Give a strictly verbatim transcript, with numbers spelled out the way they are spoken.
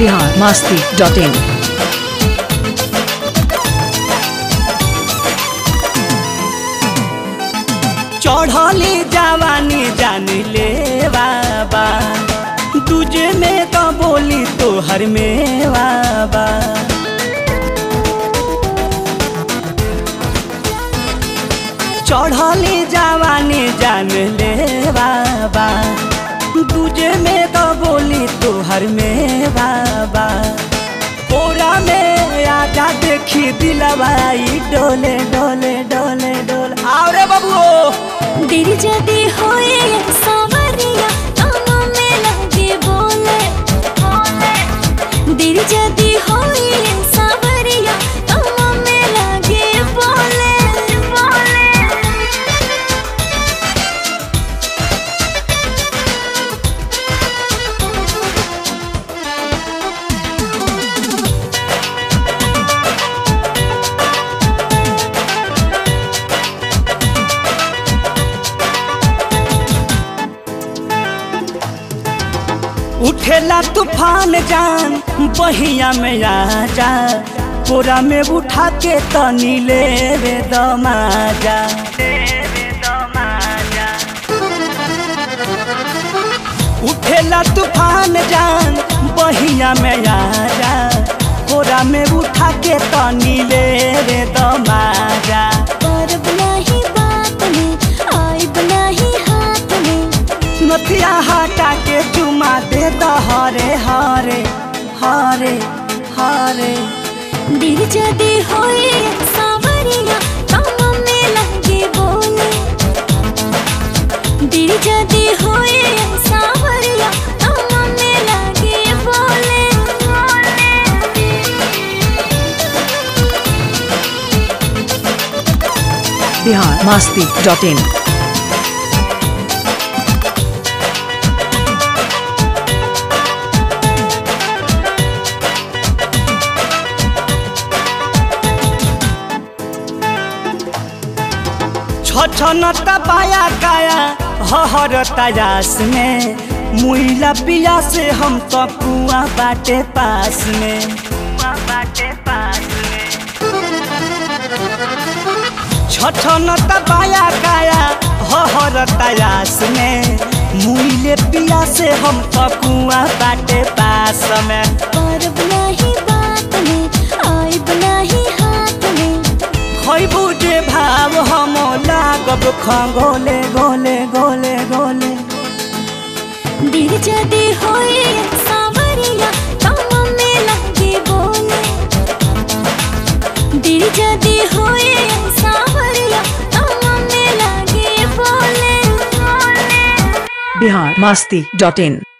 Bihar Masti dot इन। चढ़ली जवानी जान ले बाबा तुझे में तो बोली तो हर में बाबा। चढ़ली जवानी जान ले बाबा तुझे में तो बोली तो हर में बाबा। कोरा में आजा देखी दिलवाई डोले डोले डोले डोले आओ रे बबुओ। दिल जदी होए सावरिया कानों में लगे बोले बोले। दिल जदी होए सावरिया कानों में लगे बोले बोले। उठेला तूफान जान बहिया में आ जा कोरा में उठा के तनी ले रे दमाजा। उठेला तूफान जान बहिया में आ जा कोरा में उठा के तनी ले रे दमाजा। और बनाही बात में आई बनाही हाथ में नथिया हटा के चुमा दे हरे हरे हरे हरे। दिल जदी होए सावरिया कानों में लगे बोले। दिल जदी होए सावरिया कानों में लगे बोले बोले। बिहार मस्ती डॉट इन। छछनता पाया काया हहर तयास में मुइला पिया से हम तो कुआं बाटे पास में। छछनता पाया काया हहर तयास में मुइले पिया से हम तो कुआं बाटे पास में। और बनाही बात में आई बनाही हाथ में खैबू जे भाव हम लागब खगोले गोले गोले गोले। दिल जदी होए सावरिया कानों में लगे बोले। दिल जदी होए सावरिया कानों में लगे बोले बोले। बिहार मस्ती डॉट इन।